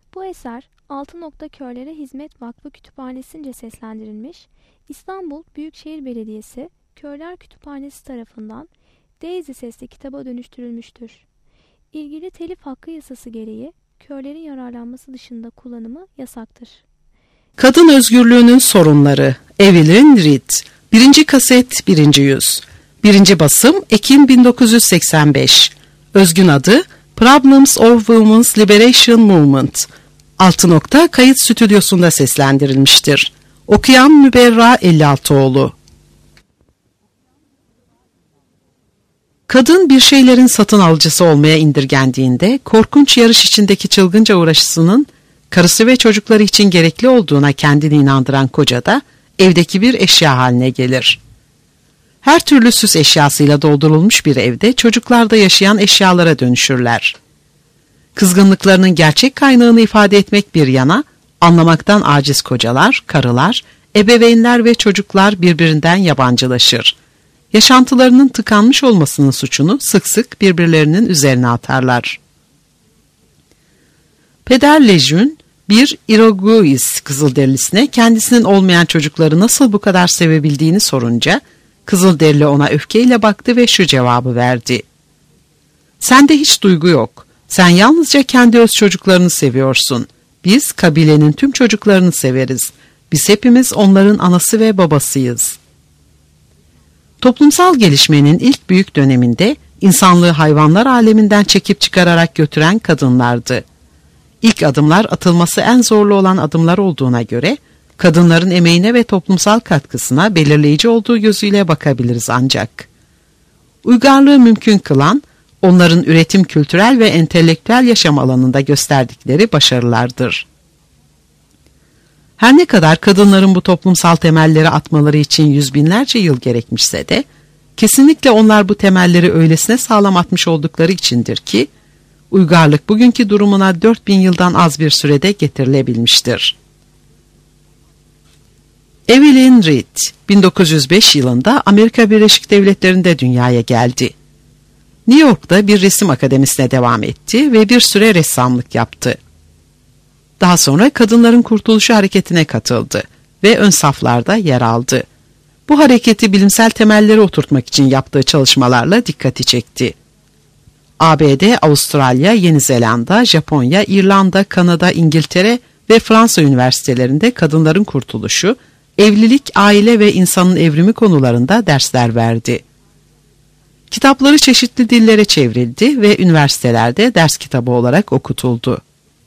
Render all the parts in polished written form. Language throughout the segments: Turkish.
Bu eser Altı Nokta Körlere Hizmet Vakfı Kütüphanesi'nce seslendirilmiş, İstanbul Büyükşehir Belediyesi Körler Kütüphanesi tarafından Daisy sesli kitaba dönüştürülmüştür. İlgili telif hakkı yasası gereği körlerin yararlanması dışında kullanımı yasaktır. Kadın özgürlüğünün sorunları. Evelyn Reed. 1. kaset 1. yüz. 1. basım Ekim 1985. Özgün adı Problems of Women's Liberation Movement. Kayıt stüdyosunda seslendirilmiştir. Okuyan Müberra Ellialtıoğlu. Kadın bir şeylerin satın alıcısı olmaya indirgendiğinde korkunç yarış içindeki çılgınca uğraşısının karısı ve çocukları için gerekli olduğuna kendini inandıran koca da evdeki bir eşya haline gelir. Her türlü süs eşyasıyla doldurulmuş bir evde çocuklar da yaşayan eşyalara dönüşürler. Kızgınlıklarının gerçek kaynağını ifade etmek bir yana, anlamaktan aciz kocalar, karılar, ebeveynler ve çocuklar birbirinden yabancılaşır. Yaşantılarının tıkanmış olmasının suçunu sık sık birbirlerinin üzerine atarlar. Peder Lejeune, bir Iroquois Kızılderisine kendisinin olmayan çocukları nasıl bu kadar sevebildiğini sorunca, Kızılderili ona öfkeyle baktı ve şu cevabı verdi. Sende hiç duygu yok. Sen yalnızca kendi öz çocuklarını seviyorsun. Biz kabilenin tüm çocuklarını severiz. Biz hepimiz onların anası ve babasıyız. Toplumsal gelişmenin ilk büyük döneminde insanlığı hayvanlar aleminden çekip çıkararak götüren kadınlardı. İlk adımlar atılması en zorlu olan adımlar olduğuna göre kadınların emeğine ve toplumsal katkısına belirleyici olduğu gözüyle bakabiliriz ancak. Uygarlığı mümkün kılan onların üretim, kültürel ve entelektüel yaşam alanında gösterdikleri başarılardır. Her ne kadar kadınların bu toplumsal temelleri atmaları için yüz binlerce yıl gerekmişse de, kesinlikle onlar bu temelleri öylesine sağlam atmış oldukları içindir ki, uygarlık bugünkü durumuna 4000 yıldan az bir sürede getirilebilmiştir. Evelyn Reed, 1905 yılında Amerika Birleşik Devletleri'nde dünyaya geldi. New York'ta bir resim akademisine devam etti ve bir süre ressamlık yaptı. Daha sonra Kadınların Kurtuluşu Hareketi'ne katıldı ve ön saflarda yer aldı. Bu hareketi bilimsel temelleri oturtmak için yaptığı çalışmalarla dikkati çekti. ABD, Avustralya, Yeni Zelanda, Japonya, İrlanda, Kanada, İngiltere ve Fransa üniversitelerinde kadınların kurtuluşu, evlilik, aile ve insanın evrimi konularında dersler verdi. Kitapları çeşitli dillere çevrildi ve üniversitelerde ders kitabı olarak okutuldu.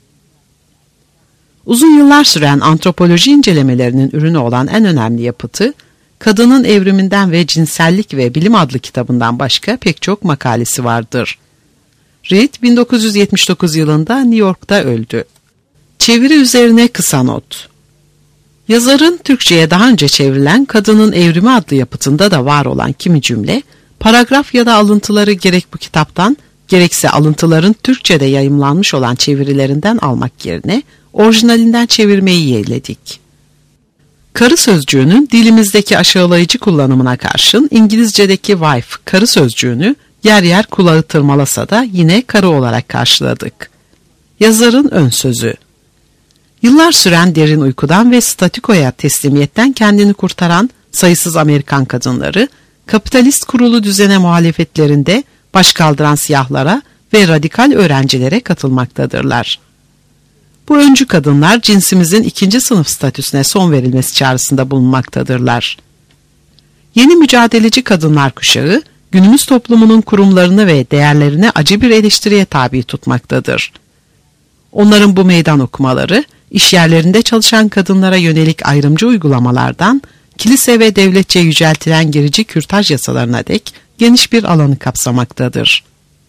Uzun yıllar süren antropoloji incelemelerinin ürünü olan en önemli yapıtı, Kadının Evriminden ve Cinsellik ve Bilim adlı kitabından başka pek çok makalesi vardır. Reed 1979 yılında New York'ta öldü. Çeviri üzerine kısa not. Yazarın Türkçe'ye daha önce çevrilen Kadının Evrimi adlı yapıtında da var olan kimi cümle, paragraf ya da alıntıları gerek bu kitaptan, gerekse alıntıların Türkçe'de yayımlanmış olan çevirilerinden almak yerine, orijinalinden çevirmeyi yeğledik. Karı sözcüğünün dilimizdeki aşağılayıcı kullanımına karşın İngilizce'deki wife, karı sözcüğünü yer yer kulağı tırmalasa da yine karı olarak karşıladık. Yazarın ön sözü. Yıllar süren derin uykudan ve statikoya teslimiyetten kendini kurtaran sayısız Amerikan kadınları, kapitalist kurulu düzene muhalefetlerinde baş kaldıran siyahlara ve radikal öğrencilere katılmaktadırlar. Bu öncü kadınlar cinsimizin 2. sınıf statüsüne son verilmesi çağrısında bulunmaktadırlar. Yeni mücadeleci kadınlar kuşağı, günümüz toplumunun kurumlarını ve değerlerini acı bir eleştiriye tabi tutmaktadır. Onların bu meydan okumaları, işyerlerinde çalışan kadınlara yönelik ayrımcı uygulamalardan, kilise ve devletçe yüceltilen gerici kürtaj yasalarına dek geniş bir alanı kapsamaktadır.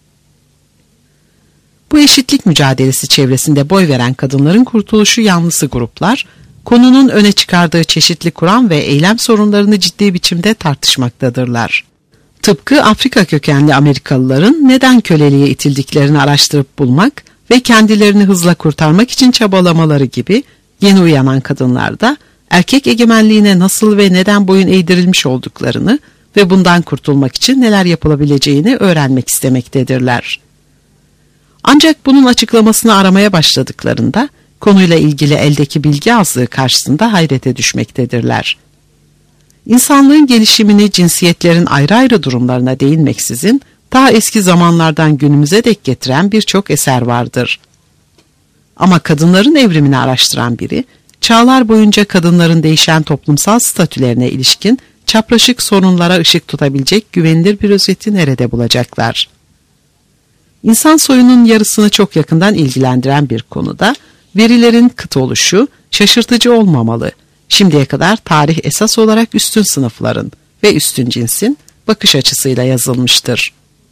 Bu eşitlik mücadelesi çevresinde boy veren kadınların kurtuluşu yanlısı gruplar, konunun öne çıkardığı çeşitli kuram ve eylem sorunlarını ciddi biçimde tartışmaktadırlar. Tıpkı Afrika kökenli Amerikalıların neden köleliğe itildiklerini araştırıp bulmak ve kendilerini hızla kurtarmak için çabalamaları gibi yeni uyanan kadınlar da erkek egemenliğine nasıl ve neden boyun eğdirilmiş olduklarını ve bundan kurtulmak için neler yapılabileceğini öğrenmek istemektedirler. Ancak bunun açıklamasını aramaya başladıklarında konuyla ilgili eldeki bilgi azlığı karşısında hayrete düşmektedirler. İnsanlığın gelişimini cinsiyetlerin ayrı ayrı durumlarına değinmeksizin daha eski zamanlardan günümüze dek getiren birçok eser vardır. Ama kadınların evrimini araştıran biri, çağlar boyunca kadınların değişen toplumsal statülerine ilişkin çapraşık sorunlara ışık tutabilecek güvenilir bir özeti nerede bulacaklar? İnsan soyunun yarısını çok yakından ilgilendiren bir konuda verilerin kıt oluşu şaşırtıcı olmamalı. Şimdiye kadar tarih esas olarak üstün sınıfların ve üstün cinsin bakış açısıyla yazılmıştır.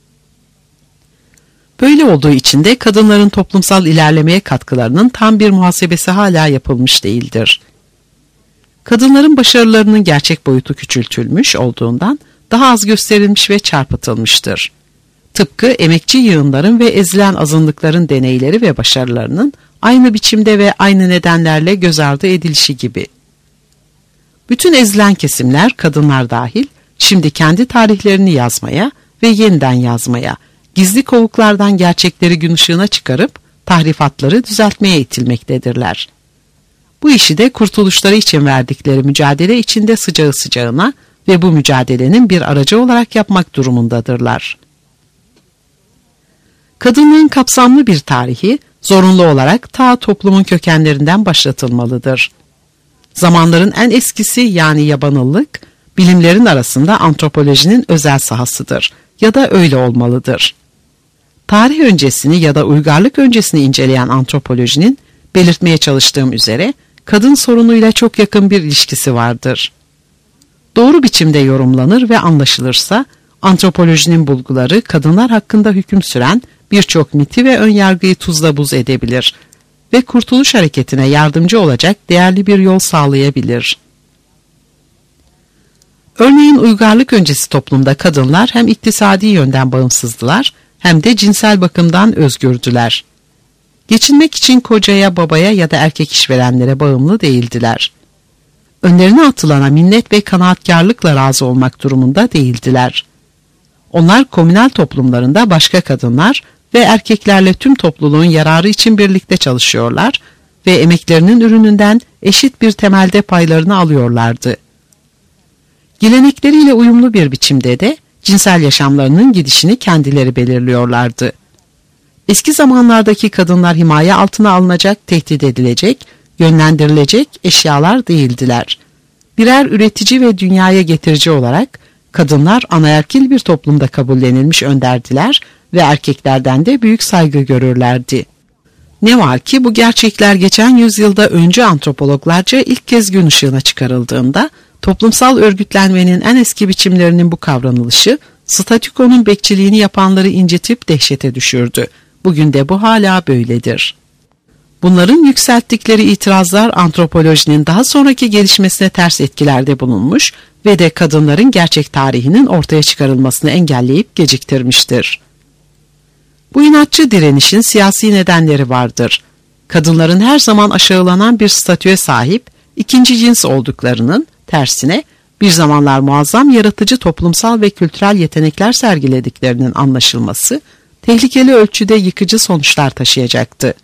Böyle olduğu için de kadınların toplumsal ilerlemeye katkılarının tam bir muhasebesi hala yapılmış değildir. Kadınların başarılarının gerçek boyutu küçültülmüş olduğundan daha az gösterilmiş ve çarpıtılmıştır. Tıpkı emekçi yığınların ve ezilen azınlıkların deneyleri ve başarılarının aynı biçimde ve aynı nedenlerle göz ardı edilişi gibi. Bütün ezilen kesimler, kadınlar dahil, şimdi kendi tarihlerini yazmaya ve yeniden yazmaya, gizli kovuklardan gerçekleri gün ışığına çıkarıp tahrifatları düzeltmeye itilmektedirler. Bu işi de kurtuluşları için verdikleri mücadele içinde sıcağı sıcağına ve bu mücadelenin bir aracı olarak yapmak durumundadırlar. Kadınlığın kapsamlı bir tarihi zorunlu olarak ta toplumun kökenlerinden başlatılmalıdır. Zamanların en eskisi yani yabanıllık, bilimlerin arasında antropolojinin özel sahasıdır ya da öyle olmalıdır. Tarih öncesini ya da uygarlık öncesini inceleyen antropolojinin belirtmeye çalıştığım üzere kadın sorunuyla çok yakın bir ilişkisi vardır. Doğru biçimde yorumlanır ve anlaşılırsa antropolojinin bulguları kadınlar hakkında hüküm süren birçok miti ve önyargıyı tuzla buz edebilir ve kurtuluş hareketine yardımcı olacak değerli bir yol sağlayabilir. Örneğin uygarlık öncesi toplumda kadınlar hem iktisadi yönden bağımsızdılar hem de cinsel bakımdan özgürdüler. Geçinmek için kocaya, babaya ya da erkek işverenlere bağımlı değildiler. Önlerine atılana minnet ve kanaatkarlıkla razı olmak durumunda değildiler. Onlar komünel toplumlarında başka kadınlar ve erkeklerle tüm topluluğun yararı için birlikte çalışıyorlar ve emeklerinin ürününden eşit bir temelde paylarını alıyorlardı. Gelenekleriyle uyumlu bir biçimde de cinsel yaşamlarının gidişini kendileri belirliyorlardı. Eski zamanlardaki kadınlar himaye altına alınacak, tehdit edilecek, yönlendirilecek eşyalar değildiler. Birer üretici ve dünyaya getirici olarak kadınlar anaerkil bir toplumda kabullenilmiş önderdiler ve erkeklerden de büyük saygı görürlerdi. Ne var ki bu gerçekler geçen yüzyılda öncü antropologlarca ilk kez gün ışığına çıkarıldığında toplumsal örgütlenmenin en eski biçimlerinin bu kavranılışı statükonun bekçiliğini yapanları incitip dehşete düşürdü. Bugün de bu hala böyledir. Bunların yükselttikleri itirazlar antropolojinin daha sonraki gelişmesine ters etkilerde bulunmuş ve de kadınların gerçek tarihinin ortaya çıkarılmasını engelleyip geciktirmiştir. Bu inatçı direnişin siyasi nedenleri vardır. Kadınların her zaman aşağılanan bir statüye sahip, ikinci cins olduklarının tersine bir zamanlar muazzam yaratıcı toplumsal ve kültürel yetenekler sergilediklerinin anlaşılması, tehlikeli ölçüde yıkıcı sonuçlar taşıyacaktı.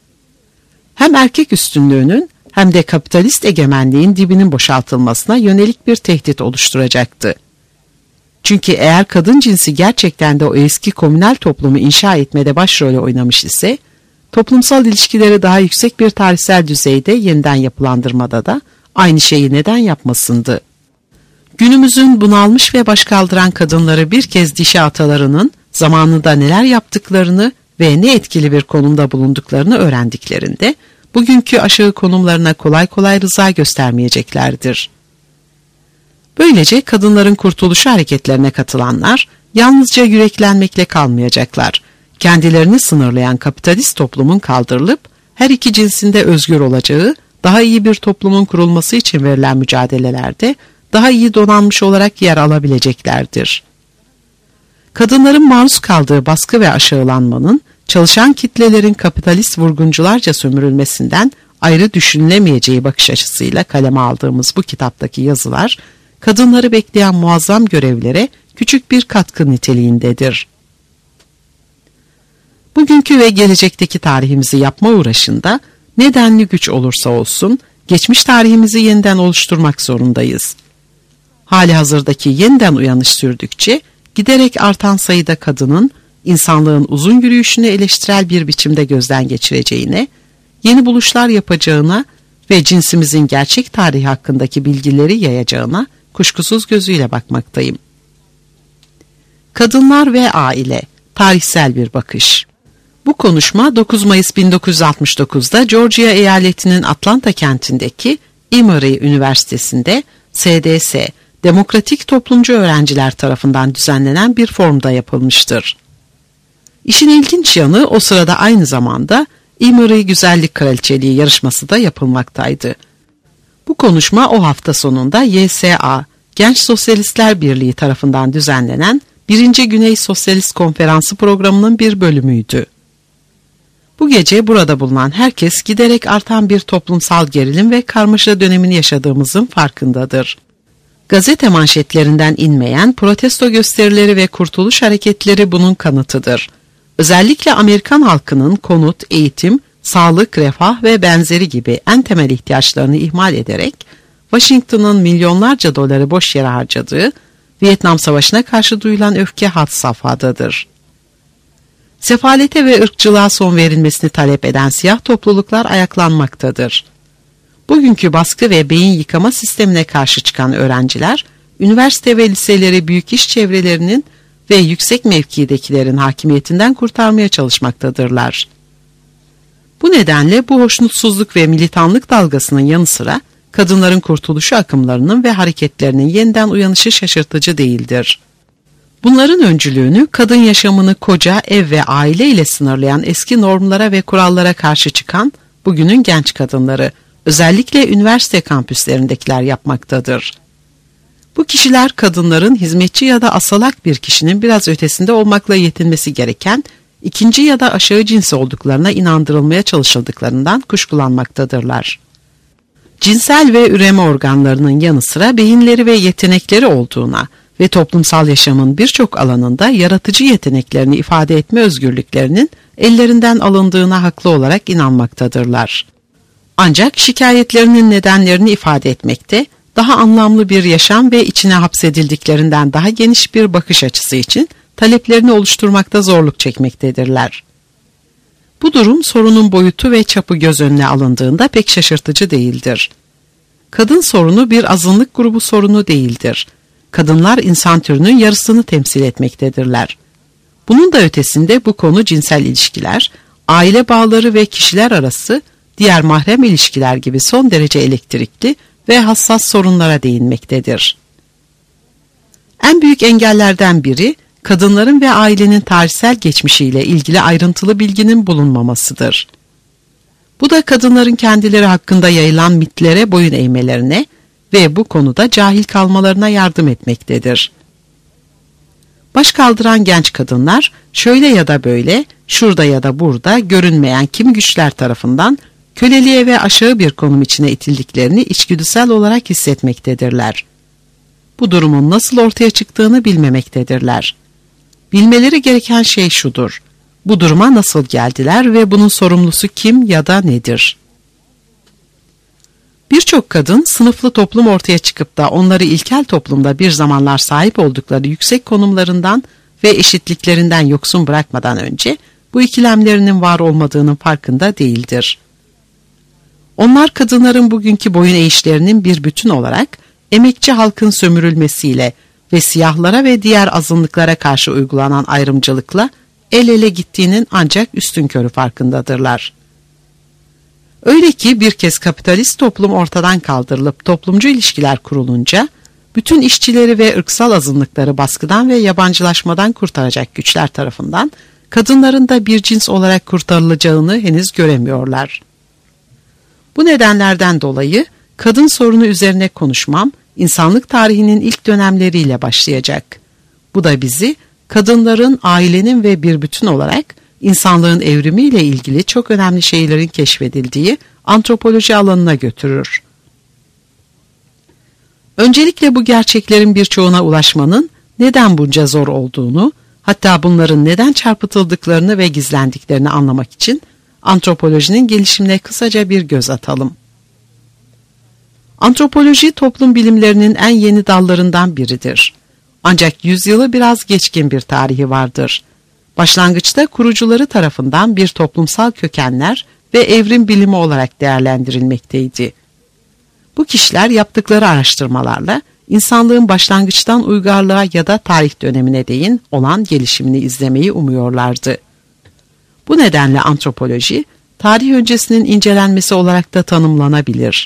Hem erkek üstünlüğünün hem de kapitalist egemenliğin dibinin boşaltılmasına yönelik bir tehdit oluşturacaktı. Çünkü eğer kadın cinsi gerçekten de o eski komünel toplumu inşa etmede başrolü oynamış ise, toplumsal ilişkileri daha yüksek bir tarihsel düzeyde yeniden yapılandırmada da aynı şeyi neden yapmasındı? Günümüzün bunalmış ve başkaldıran kadınları bir kez dişi atalarının zamanında neler yaptıklarını ve ne etkili bir konumda bulunduklarını öğrendiklerinde, bugünkü aşağı konumlarına kolay kolay rıza göstermeyeceklerdir. Böylece kadınların kurtuluşu hareketlerine katılanlar yalnızca yüreklenmekle kalmayacaklar. Kendilerini sınırlayan kapitalist toplumun kaldırılıp her iki cinsinde özgür olacağı, daha iyi bir toplumun kurulması için verilen mücadelelerde daha iyi donanmış olarak yer alabileceklerdir. Kadınların maruz kaldığı baskı ve aşağılanmanın çalışan kitlelerin kapitalist vurguncularca sömürülmesinden ayrı düşünülemeyeceği bakış açısıyla kaleme aldığımız bu kitaptaki yazılar, kadınları bekleyen muazzam görevlere küçük bir katkı niteliğindedir. Bugünkü ve gelecekteki tarihimizi yapma uğraşında ne denli güç olursa olsun geçmiş tarihimizi yeniden oluşturmak zorundayız. Hali hazırdaki yeniden uyanış sürdükçe giderek artan sayıda kadının insanlığın uzun yürüyüşünü eleştirel bir biçimde gözden geçireceğine, yeni buluşlar yapacağına ve cinsimizin gerçek tarihi hakkındaki bilgileri yayacağına kuşkusuz gözüyle bakmaktayım. Kadınlar ve aile, tarihsel bir bakış. Bu konuşma 9 Mayıs 1969'da Georgia eyaletinin Atlanta kentindeki Emory Üniversitesi'nde SDS, Demokratik Toplumcu Öğrenciler tarafından düzenlenen bir forumda yapılmıştır. İşin ilginç yanı o sırada aynı zamanda Emory Güzellik Kraliçeliği yarışması da yapılmaktaydı. Bu konuşma o hafta sonunda YSA, Genç Sosyalistler Birliği tarafından düzenlenen 1. Güney Sosyalist Konferansı programının bir bölümüydü. Bu gece burada bulunan herkes giderek artan bir toplumsal gerilim ve karmaşa dönemini yaşadığımızın farkındadır. Gazete manşetlerinden inmeyen protesto gösterileri ve kurtuluş hareketleri bunun kanıtıdır. Özellikle Amerikan halkının konut, eğitim, sağlık, refah ve benzeri gibi en temel ihtiyaçlarını ihmal ederek Washington'ın milyonlarca doları boş yere harcadığı Vietnam Savaşı'na karşı duyulan öfke had safhadadır. Sefalete ve ırkçılığa son verilmesini talep eden siyah topluluklar ayaklanmaktadır. Bugünkü baskı ve beyin yıkama sistemine karşı çıkan öğrenciler, üniversite ve liseleri büyük iş çevrelerinin ve yüksek mevkidekilerin hakimiyetinden kurtarmaya çalışmaktadırlar. Bu nedenle bu hoşnutsuzluk ve militanlık dalgasının yanı sıra kadınların kurtuluşu akımlarının ve hareketlerinin yeniden uyanışı şaşırtıcı değildir. Bunların öncülüğünü kadın yaşamını koca, ev ve aile ile sınırlayan eski normlara ve kurallara karşı çıkan bugünün genç kadınları, özellikle üniversite kampüslerindekiler yapmaktadır. Bu kişiler kadınların hizmetçi ya da asalak bir kişinin biraz ötesinde olmakla yetinmesi gereken ikinci ya da aşağı cinsi olduklarına inandırılmaya çalışıldıklarından kuşkulanmaktadırlar. Cinsel ve üreme organlarının yanı sıra beyinleri ve yetenekleri olduğuna ve toplumsal yaşamın birçok alanında yaratıcı yeteneklerini ifade etme özgürlüklerinin ellerinden alındığına haklı olarak inanmaktadırlar. Ancak şikayetlerinin nedenlerini ifade etmekte, daha anlamlı bir yaşam ve içine hapsedildiklerinden daha geniş bir bakış açısı için taleplerini oluşturmakta zorluk çekmektedirler. Bu durum sorunun boyutu ve çapı göz önüne alındığında pek şaşırtıcı değildir. Kadın sorunu bir azınlık grubu sorunu değildir. Kadınlar insan türünün yarısını temsil etmektedirler. Bunun da ötesinde bu konu cinsel ilişkiler, aile bağları ve kişiler arası diğer mahrem ilişkiler gibi son derece elektrikli ve hassas sorunlara değinmektedir. En büyük engellerden biri, kadınların ve ailenin tarihsel geçmişiyle ilgili ayrıntılı bilginin bulunmamasıdır. Bu da kadınların kendileri hakkında yayılan mitlere boyun eğmelerine ve bu konuda cahil kalmalarına yardım etmektedir. Baş kaldıran genç kadınlar şöyle ya da böyle, şurada ya da burada görünmeyen kimi güçler tarafından köleliğe ve aşağı bir konum içine itildiklerini içgüdüsel olarak hissetmektedirler. Bu durumun nasıl ortaya çıktığını bilmemektedirler. Bilmeleri gereken şey şudur: bu duruma nasıl geldiler ve bunun sorumlusu kim ya da nedir? Birçok kadın sınıflı toplum ortaya çıkıp da onları ilkel toplumda bir zamanlar sahip oldukları yüksek konumlarından ve eşitliklerinden yoksun bırakmadan önce bu ikilemlerinin var olmadığının farkında değildir. Onlar kadınların bugünkü boyun eğişlerinin bir bütün olarak emekçi halkın sömürülmesiyle ve siyahlara ve diğer azınlıklara karşı uygulanan ayrımcılıkla el ele gittiğinin ancak üstünkörü farkındadırlar. Öyle ki bir kez kapitalist toplum ortadan kaldırılıp toplumcu ilişkiler kurulunca, bütün işçileri ve ırksal azınlıkları baskıdan ve yabancılaşmadan kurtaracak güçler tarafından kadınların da bir cins olarak kurtarılacağını henüz göremiyorlar. Bu nedenlerden dolayı kadın sorunu üzerine konuşmam, insanlık tarihinin ilk dönemleriyle başlayacak. Bu da bizi kadınların, ailenin ve bir bütün olarak insanlığın evrimiyle ilgili çok önemli şeylerin keşfedildiği antropoloji alanına götürür. Öncelikle bu gerçeklerin birçoğuna ulaşmanın neden bunca zor olduğunu, hatta bunların neden çarpıtıldıklarını ve gizlendiklerini anlamak için antropolojinin gelişimine kısaca bir göz atalım. Antropoloji toplum bilimlerinin en yeni dallarından biridir. Ancak yüzyılı biraz geçkin bir tarihi vardır. Başlangıçta kurucuları tarafından bir toplumsal kökenler ve evrim bilimi olarak değerlendirilmekteydi. Bu kişiler yaptıkları araştırmalarla insanlığın başlangıçtan uygarlığa ya da tarih dönemine değin olan gelişimini izlemeyi umuyorlardı. Bu nedenle antropoloji, tarih öncesinin incelenmesi olarak da tanımlanabilir.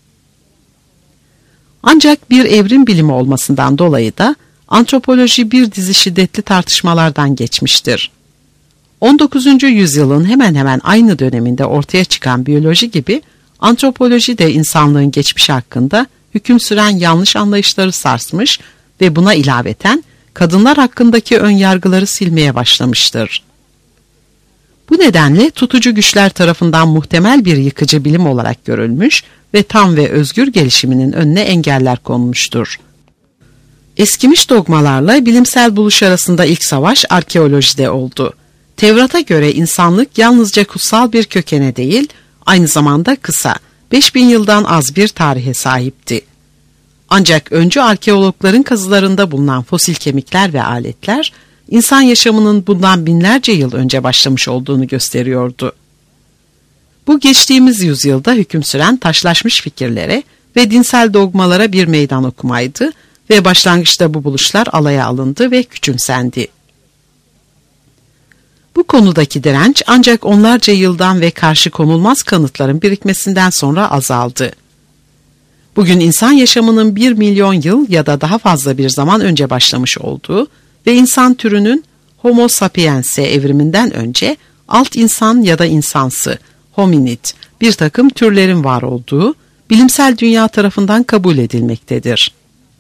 Ancak bir evrim bilimi olmasından dolayı da antropoloji bir dizi şiddetli tartışmalardan geçmiştir. 19. yüzyılın hemen hemen aynı döneminde ortaya çıkan biyoloji gibi antropoloji de insanlığın geçmişi hakkında hüküm süren yanlış anlayışları sarsmış ve buna ilaveten kadınlar hakkındaki önyargıları silmeye başlamıştır. Bu nedenle tutucu güçler tarafından muhtemel bir yıkıcı bilim olarak görülmüş ve tam ve özgür gelişiminin önüne engeller konmuştur. Eskimiş dogmalarla bilimsel buluş arasında ilk savaş arkeolojide oldu. Tevrat'a göre insanlık yalnızca kutsal bir kökene değil, aynı zamanda kısa, 5000 yıldan az bir tarihe sahipti. Ancak öncü arkeologların kazılarında bulunan fosil kemikler ve aletler, insan yaşamının bundan binlerce yıl önce başlamış olduğunu gösteriyordu. Bu geçtiğimiz yüzyılda hüküm süren taşlaşmış fikirlere ve dinsel dogmalara bir meydan okumaydı ve başlangıçta bu buluşlar alaya alındı ve küçümsendi. Bu konudaki direnç ancak onlarca yıldan ve karşı konulmaz kanıtların birikmesinden sonra azaldı. Bugün insan yaşamının 1 milyon yıl ya da daha fazla bir zaman önce başlamış olduğu ve insan türünün Homo sapiens'e evriminden önce alt insan ya da insansı, hominid, bir takım türlerin var olduğu bilimsel dünya tarafından kabul edilmektedir.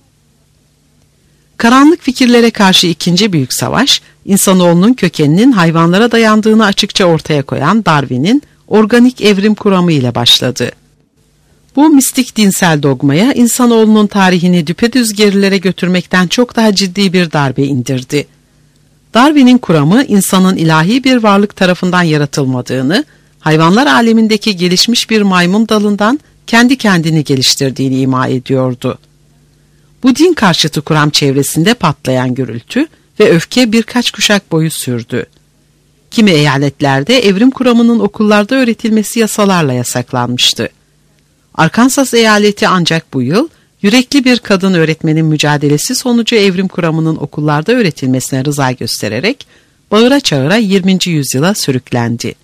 Karanlık fikirlere karşı ikinci büyük savaş, insanoğlunun kökeninin hayvanlara dayandığını açıkça ortaya koyan Darwin'in organik evrim kuramı ile başladı. Bu mistik dinsel dogmaya insanoğlunun tarihini düpedüz gerilere götürmekten çok daha ciddi bir darbe indirdi. Darwin'in kuramı insanın ilahi bir varlık tarafından yaratılmadığını, hayvanlar alemindeki gelişmiş bir maymun dalından kendi kendini geliştirdiğini ima ediyordu. Bu din karşıtı kuram çevresinde patlayan gürültü ve öfke birkaç kuşak boyu sürdü. Kimi eyaletlerde evrim kuramının okullarda öğretilmesi yasalarla yasaklanmıştı. Arkansas eyaleti ancak bu yıl yürekli bir kadın öğretmenin mücadelesi sonucu evrim kuramının okullarda öğretilmesine rıza göstererek bağıra çağıra 20. yüzyıla sürüklendi.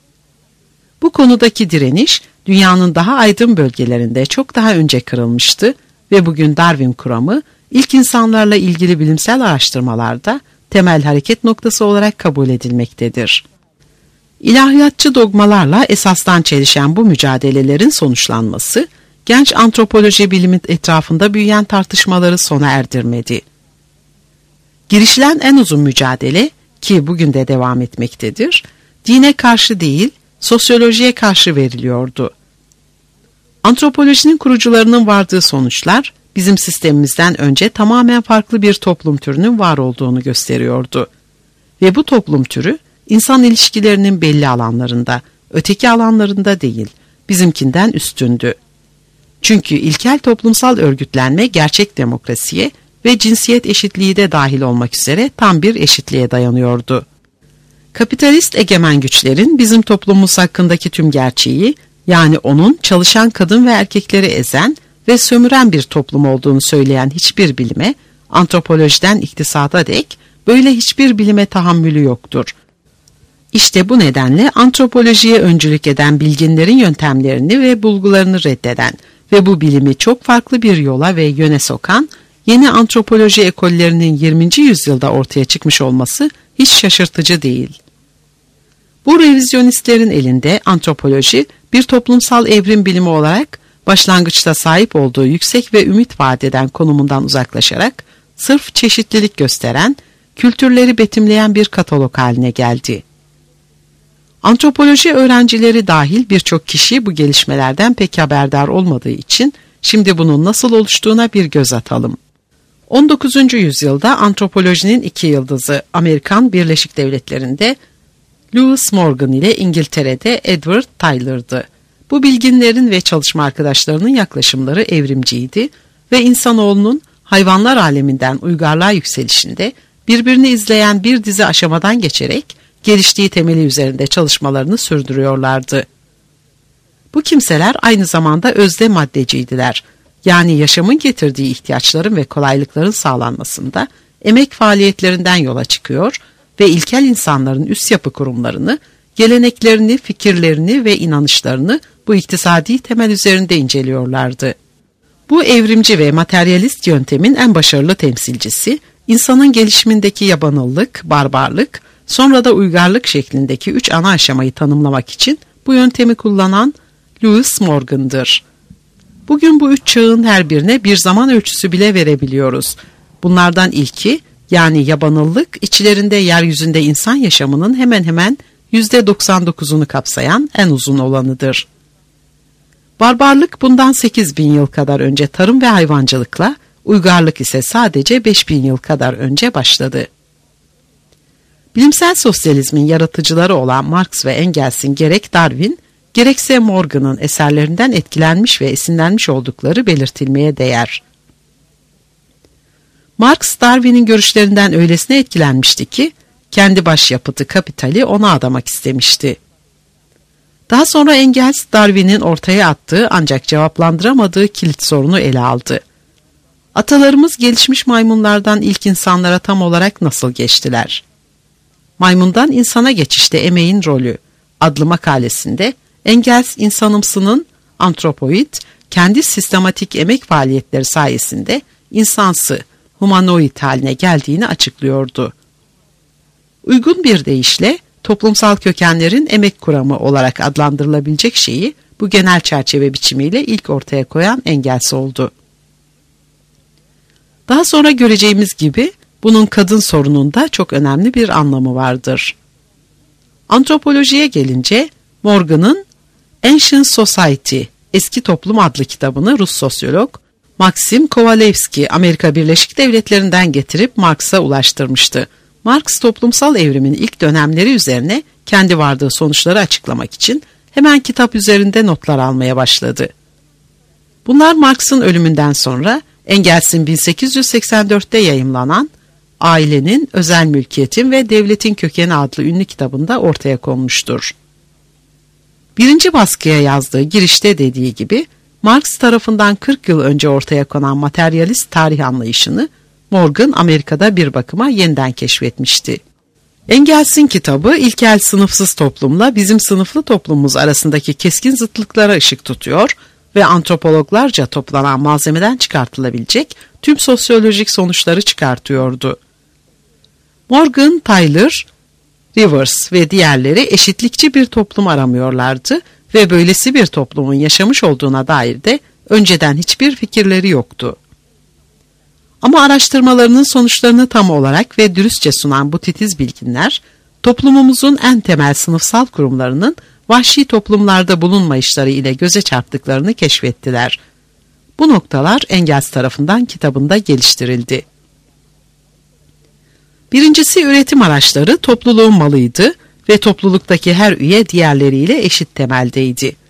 Bu konudaki direniş dünyanın daha aydın bölgelerinde çok daha önce kırılmıştı ve bugün Darwin kuramı ilk insanlarla ilgili bilimsel araştırmalarda temel hareket noktası olarak kabul edilmektedir. İlahiyatçı dogmalarla esastan çelişen bu mücadelelerin sonuçlanması, genç antropoloji bilimi etrafında büyüyen tartışmaları sona erdirmedi. Girişilen en uzun mücadele, ki bugün de devam etmektedir, dine karşı değil, sosyolojiye karşı veriliyordu. Antropolojinin kurucularının vardığı sonuçlar, bizim sistemimizden önce tamamen farklı bir toplum türünün var olduğunu gösteriyordu. Ve bu toplum türü, insan ilişkilerinin belli alanlarında, öteki alanlarında değil, bizimkinden üstündü. Çünkü ilkel toplumsal örgütlenme gerçek demokrasiye ve cinsiyet eşitliği de dahil olmak üzere tam bir eşitliğe dayanıyordu. Kapitalist egemen güçlerin bizim toplumumuz hakkındaki tüm gerçeği, yani onun çalışan kadın ve erkekleri ezen ve sömüren bir toplum olduğunu söyleyen hiçbir bilime, antropolojiden iktisada dek böyle hiçbir bilime tahammülü yoktur. İşte bu nedenle antropolojiye öncülük eden bilginlerin yöntemlerini ve bulgularını reddeden ve bu bilimi çok farklı bir yola ve yöne sokan yeni antropoloji ekollerinin 20. yüzyılda ortaya çıkmış olması hiç şaşırtıcı değil. Bu revizyonistlerin elinde antropoloji bir toplumsal evrim bilimi olarak başlangıçta sahip olduğu yüksek ve ümit vaat eden konumundan uzaklaşarak sırf çeşitlilik gösteren, kültürleri betimleyen bir katalog haline geldi. Antropoloji öğrencileri dahil birçok kişi bu gelişmelerden pek haberdar olmadığı için şimdi bunun nasıl oluştuğuna bir göz atalım. 19. yüzyılda antropolojinin iki yıldızı Amerikan Birleşik Devletleri'nde Lewis Morgan ile İngiltere'de Edward Tyler'dı. Bu bilginlerin ve çalışma arkadaşlarının yaklaşımları evrimciydi ve insanoğlunun hayvanlar aleminden uygarlığa yükselişinde birbirini izleyen bir dizi aşamadan geçerek geliştiği temeli üzerinde çalışmalarını sürdürüyorlardı. Bu kimseler aynı zamanda özde maddeciydiler. Yani yaşamın getirdiği ihtiyaçların ve kolaylıkların sağlanmasında emek faaliyetlerinden yola çıkıyor ve ilkel insanların üst yapı kurumlarını, geleneklerini, fikirlerini ve inanışlarını bu iktisadi temel üzerinde inceliyorlardı. Bu evrimci ve materyalist yöntemin en başarılı temsilcisi, insanın gelişimindeki yabanıllık, barbarlık, sonra da uygarlık şeklindeki 3 ana aşamayı tanımlamak için bu yöntemi kullanan Lewis Morgan'dır. Bugün bu 3 çağın her birine bir zaman ölçüsü bile verebiliyoruz. Bunlardan ilki, yani yabanıllık, içlerinde yeryüzünde insan yaşamının hemen hemen %99'unu kapsayan en uzun olanıdır. Barbarlık bundan 8.000 yıl kadar önce tarım ve hayvancılıkla, uygarlık ise sadece 5.000 yıl kadar önce başladı. Bilimsel sosyalizmin yaratıcıları olan Marx ve Engels'in gerek Darwin, gerekse Morgan'ın eserlerinden etkilenmiş ve esinlenmiş oldukları belirtilmeye değer. Marx, Darwin'in görüşlerinden öylesine etkilenmişti ki, kendi başyapıtı Kapital'i ona adamak istemişti. Daha sonra Engels, Darwin'in ortaya attığı ancak cevaplandıramadığı kilit sorunu ele aldı. Atalarımız gelişmiş maymunlardan ilk insanlara tam olarak nasıl geçtiler? Maymundan insana geçişte emeğin rolü adlı makalesinde Engels insanımsının antropoid, kendi sistematik emek faaliyetleri sayesinde insansı, humanoid haline geldiğini açıklıyordu. Uygun bir deyişle toplumsal kökenlerin emek kuramı olarak adlandırılabilecek şeyi bu genel çerçeve biçimiyle ilk ortaya koyan Engels oldu. Daha sonra göreceğimiz gibi bunun kadın sorununda çok önemli bir anlamı vardır. Antropolojiye gelince Morgan'ın Ancient Society, Eski Toplum adlı kitabını Rus sosyolog Maxim Kovalevski Amerika Birleşik Devletleri'nden getirip Marx'a ulaştırmıştı. Marx toplumsal evrimin ilk dönemleri üzerine kendi vardığı sonuçları açıklamak için hemen kitap üzerinde notlar almaya başladı. Bunlar Marx'ın ölümünden sonra Engels'in 1884'te yayımlanan Ailenin, Özel Mülkiyetin ve Devletin Kökeni adlı ünlü kitabında ortaya konmuştur. Birinci baskıya yazdığı girişte dediği gibi, Marx tarafından 40 yıl önce ortaya konan materyalist tarih anlayışını Morgan Amerika'da bir bakıma yeniden keşfetmişti. Engels'in kitabı ilkel sınıfsız toplumla bizim sınıflı toplumumuz arasındaki keskin zıtlıklara ışık tutuyor ve antropologlarca toplanan malzemeden çıkartılabilecek tüm sosyolojik sonuçları çıkartıyordu. Morgan, Tyler, Rivers ve diğerleri eşitlikçi bir toplum aramıyorlardı ve böylesi bir toplumun yaşamış olduğuna dair de önceden hiçbir fikirleri yoktu. Ama araştırmalarının sonuçlarını tam olarak ve dürüstçe sunan bu titiz bilginler, toplumumuzun en temel sınıfsal kurumlarının vahşi toplumlarda bulunmayışları ile göze çarptıklarını keşfettiler. Bu noktalar Engels tarafından kitabında geliştirildi. Birincisi, üretim araçları topluluğun malıydı ve topluluktaki her üye diğerleriyle eşit temeldeydi.